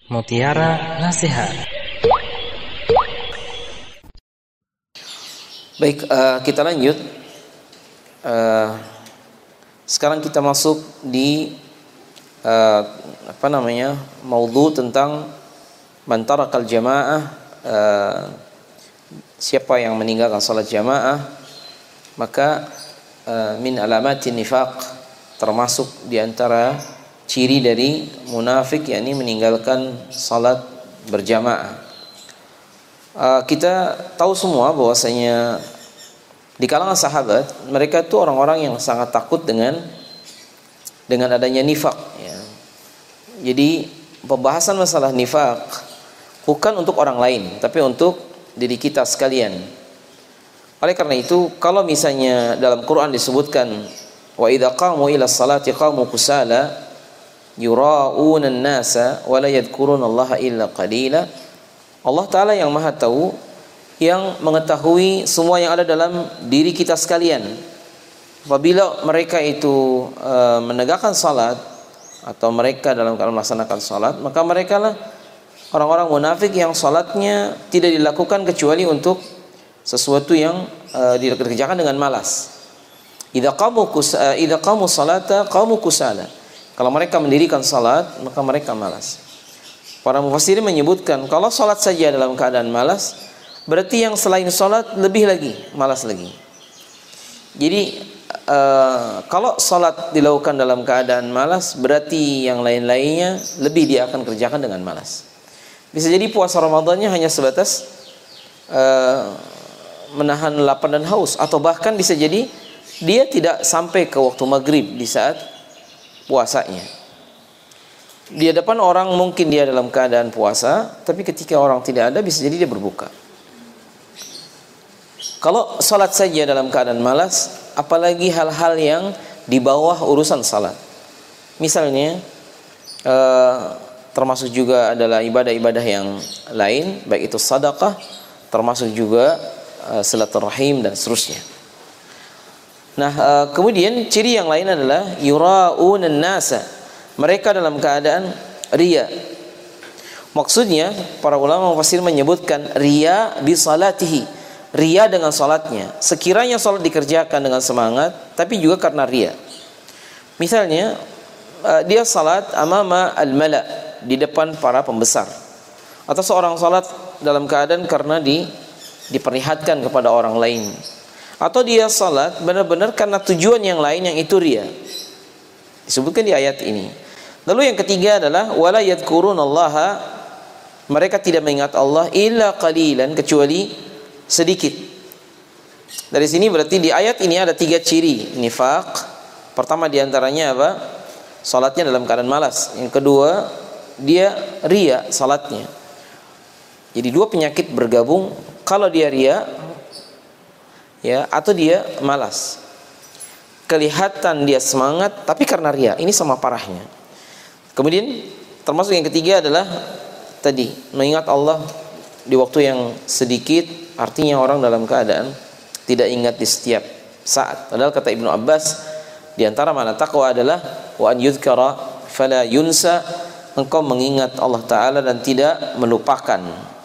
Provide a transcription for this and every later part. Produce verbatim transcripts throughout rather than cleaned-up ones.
Mutiara Nasihat. Baik, uh, kita lanjut. Uh, sekarang kita masuk di uh, apa namanya maudhu tentang man tarakal jamaah, uh, siapa yang meninggalkan salat jamaah maka uh, min alamatin nifaq, termasuk diantara ciri dari munafik, yakni meninggalkan salat berjamaah. Uh, kita tahu semua bahwasanya di kalangan sahabat mereka itu orang-orang yang sangat takut dengan dengan adanya nifak. Ya. Jadi pembahasan masalah nifak bukan untuk orang lain, tapi untuk diri kita sekalian. Oleh karena itu, kalau misalnya dalam Quran disebutkan wa idza qamu ila salati qamu kusala yura'una an-nasa wa la yadhkurunallaha illa qalila, Allah Ta'ala yang maha tahu, yang mengetahui semua yang ada dalam diri kita sekalian. Apabila mereka itu e, menegakkan salat atau mereka dalam keadaan melaksanakan salat, maka mereka lah orang-orang munafik yang salatnya tidak dilakukan kecuali untuk sesuatu yang e, dikerjakan dengan malas. Idza qamu kus idza qamu salata qamu kusala. Kalau mereka mendirikan salat, maka mereka malas. Para mufassirin menyebutkan kalau salat saja dalam keadaan malas, berarti yang selain salat lebih lagi malas lagi. Jadi uh, kalau salat dilakukan dalam keadaan malas, berarti yang lain-lainnya lebih dia akan kerjakan dengan malas. Bisa jadi puasa Ramadannya hanya sebatas uh, menahan lapar dan haus, atau bahkan bisa jadi dia tidak sampai ke waktu maghrib di saat puasanya. Di hadapan orang mungkin dia dalam keadaan puasa, tapi ketika orang tidak ada bisa jadi dia berbuka. Kalau salat saja dalam keadaan malas, apalagi hal-hal yang di bawah urusan salat. Misalnya eh, termasuk juga adalah ibadah-ibadah yang lain, baik itu sedekah, termasuk juga eh, silaturahim dan seterusnya. Nah, uh, kemudian ciri yang lain adalah yura'unan nasa. Mereka dalam keadaan riya. Maksudnya para ulama mufassir menyebutkan riya bi salatihi. Riya dengan salatnya. Sekiranya salat dikerjakan dengan semangat, tapi juga karena riya. Misalnya uh, dia salat amama al-mala, di depan para pembesar. Atau seorang salat dalam keadaan karena di diperlihatkan kepada orang lain. Atau dia salat benar-benar karena tujuan yang lain, yang itu riya. Disebutkan di ayat ini. Lalu yang ketiga adalah wala yadhkurunallaha, mereka tidak mengingat Allah illa qalilan, kecuali sedikit. Dari sini berarti di ayat ini ada tiga ciri nifaq. Pertama diantaranya apa? Salatnya dalam keadaan malas. Yang kedua, dia riya salatnya. Jadi dua penyakit bergabung. Kalau dia riya, ya, atau dia malas, kelihatan dia semangat tapi karena riya, ini sama parahnya. Kemudian termasuk yang ketiga adalah tadi mengingat Allah di waktu yang sedikit, artinya orang dalam keadaan tidak ingat di setiap saat. Padahal kata Ibnu Abbas, di antara makna taqwa adalah wa an yudhkara fala yunsa, engkau mengingat Allah Ta'ala dan tidak melupakan.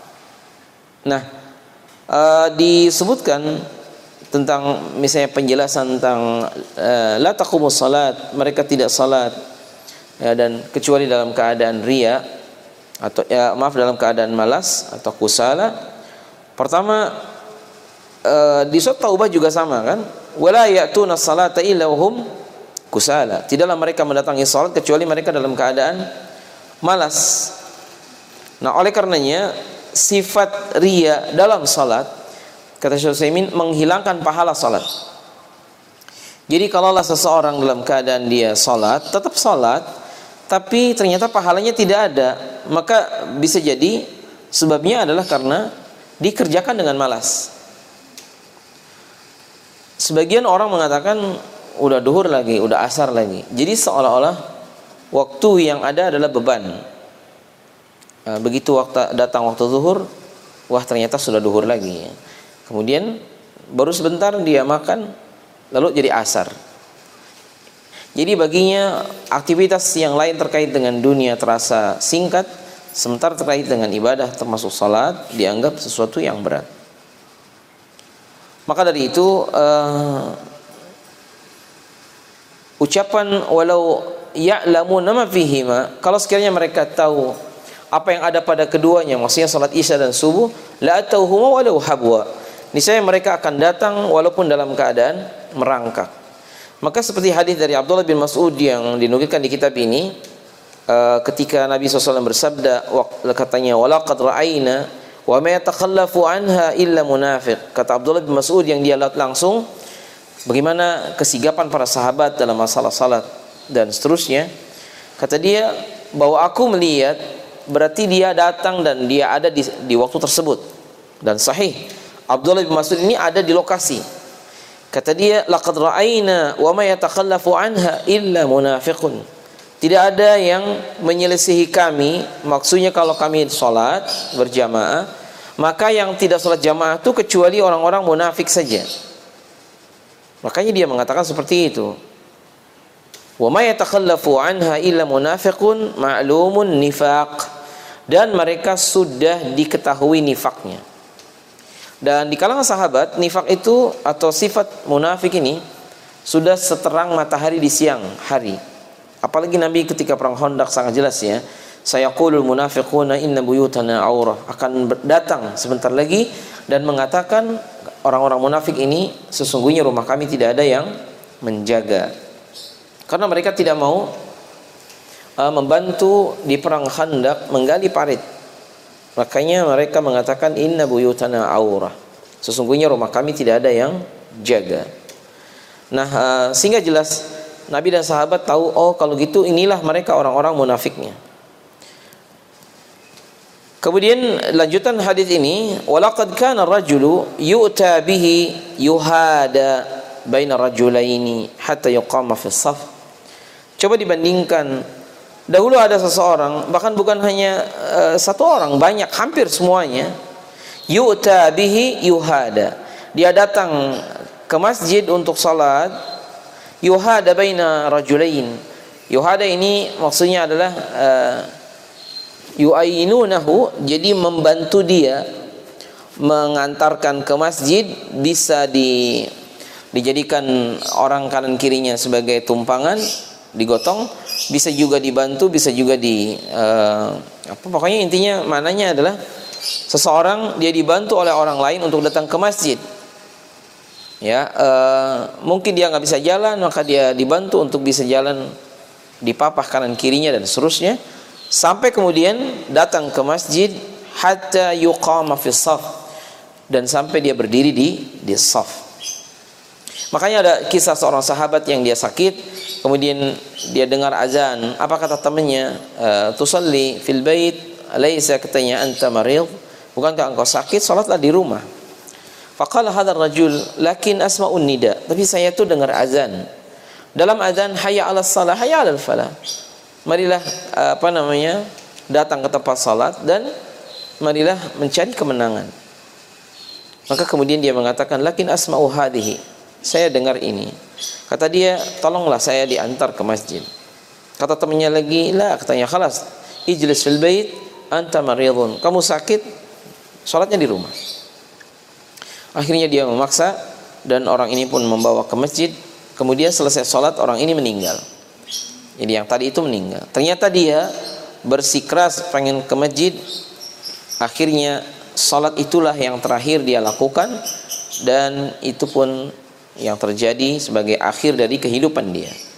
Nah, uh, disebutkan tentang misalnya penjelasan tentang uh, la taqumus salat, mereka tidak salat, ya, dan kecuali dalam keadaan riya atau ya maaf dalam keadaan malas atau kusala. Pertama uh, di surat Taubah juga sama kan, wala ya'tuna salata illa hum kusala, tidaklah mereka mendatangi salat kecuali mereka dalam keadaan malas. Nah, oleh karenanya sifat riya dalam salat, kata Syekh Utsaimin, menghilangkan pahala salat. Jadi kalaulah seseorang dalam keadaan dia salat, tetap salat, tapi ternyata pahalanya tidak ada, maka bisa jadi sebabnya adalah karena dikerjakan dengan malas. Sebagian orang mengatakan udah duhur lagi, udah asar lagi. Jadi seolah-olah waktu yang ada adalah beban. Begitu waktu datang waktu zuhur, wah ternyata sudah duhur lagi. Kemudian baru sebentar dia makan, lalu jadi asar. Jadi baginya aktivitas yang lain terkait dengan dunia terasa singkat, sementara terkait dengan ibadah termasuk salat dianggap sesuatu yang berat. Maka dari itu uh, ucapan walau ya'lamuna ma fihima, kalau sekiranya mereka tahu apa yang ada pada keduanya, maksudnya salat Isya dan subuh, la atauhuma walau habwa, niscaya mereka akan datang walaupun dalam keadaan merangkak. Maka seperti hadis dari Abdullah bin Mas'ud yang dinukilkan di kitab ini, uh, ketika Nabi shallallahu alaihi wasallam bersabda, katanya walaqad ra'ayna wa ma yatakhallafu anha illa munafiq. Kata Abdullah bin Mas'ud yang dia lihat langsung bagaimana kesigapan para sahabat dalam masalah salat dan seterusnya. Kata dia bahwa aku melihat berarti dia datang dan dia ada di, di waktu tersebut. Dan sahih, Abdullah bin Mas'ud ini ada di lokasi. Kata dia laqad ra'ayna wa ma yatakhallafu anha illa munafiqun. Tidak ada yang menyelisihi kami, maksudnya kalau kami salat berjamaah, maka yang tidak salat jamaah itu kecuali orang-orang munafik saja. Makanya dia mengatakan seperti itu. Wa ma yatakhallafu anha illa munafiqun ma'lumun nifaq. Dan mereka sudah diketahui nifaknya. Dan di kalangan sahabat, nifak itu atau sifat munafik ini sudah seterang matahari di siang hari. Apalagi Nabi ketika perang Khandaq sangat jelas ya. Sayaqulul munafiquna inna buyutana aurah, akan datang sebentar lagi dan mengatakan orang-orang munafik ini sesungguhnya rumah kami tidak ada yang menjaga. Karena mereka tidak mau uh, membantu di perang Khandaq menggali parit. Makanya mereka mengatakan inna buyutana aurah, sesungguhnya rumah kami tidak ada yang jaga. Nah, uh, sehingga jelas Nabi dan sahabat tahu, oh kalau gitu inilah mereka orang-orang munafiknya. Kemudian lanjutan hadis ini, walaqad kana ar-rajulu yu'ta bihi yuhada baina rajulaini hatta yuqama fi shaf. Coba dibandingkan, dahulu ada seseorang, bahkan bukan hanya uh, satu orang, banyak, hampir semuanya, yu'ta bihi yuhada, dia datang ke masjid untuk salat, yuhada baina rajulain. Yuhada ini maksudnya adalah uh, yu'ainunahu, jadi membantu dia mengantarkan ke masjid, bisa di, dijadikan orang kanan kirinya sebagai tumpangan, digotong, bisa juga dibantu, bisa juga di uh, apa pokoknya intinya mananya adalah seseorang dia dibantu oleh orang lain untuk datang ke masjid. Ya, uh, mungkin dia nggak bisa jalan, maka dia dibantu untuk bisa jalan di papah kanan kirinya dan seterusnya, sampai kemudian datang ke masjid hatta yuqama fi shaf, dan sampai dia berdiri di di shaf. Makanya ada kisah seorang sahabat yang dia sakit, kemudian dia dengar azan. Apa kata temannya? Uh, tusalli fil bait, alaysa, katanya anta marid, bukankah engkau sakit? Salatlah di rumah. Faqala hadzal rajul lakin asma'un nida, tapi saya tuh dengar azan. Dalam azan hayya 'alas shalah, hayya 'alal falah. Marilah apa namanya? datang ke tempat salat dan marilah mencari kemenangan. Maka kemudian dia mengatakan lakin asma'u hadhihi, saya dengar ini. Kata dia, tolonglah saya diantar ke masjid. Kata temannya lagi, la, katanya khalas, ijlis fil bait anta maridun, kamu sakit, salatnya di rumah. Akhirnya dia memaksa dan orang ini pun membawa ke masjid. Kemudian selesai salat orang ini meninggal. Jadi yang tadi itu meninggal. Ternyata dia bersikeras pengen ke masjid. Akhirnya salat itulah yang terakhir dia lakukan, dan itu pun yang terjadi sebagai akhir dari kehidupan dia.